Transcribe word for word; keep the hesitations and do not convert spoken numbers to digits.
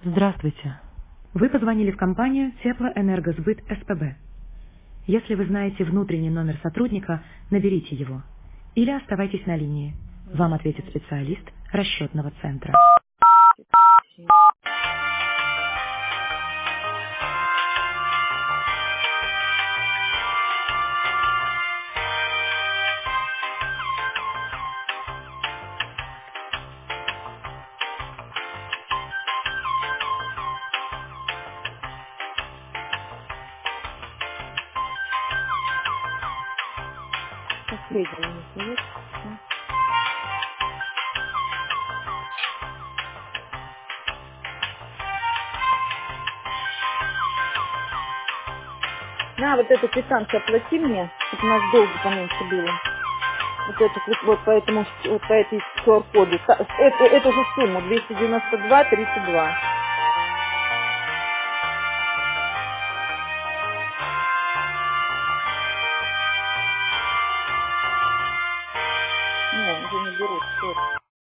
Здравствуйте. Вы позвонили в компанию Теплоэнергосбыт СПБ. Если вы знаете внутренний номер сотрудника, наберите его. Или оставайтесь на линии. Вам ответит специалист расчетного центра. Последний у них есть. Да. На, вот эту квитанцию оплати мне, чтобы у нас долго поменьше было. Вот эту, вот, вот по этому, вот по этой ку ар коду. Та- Эту, эту же сумму, двести девяносто два тридцать два. Не, уже не берут, все.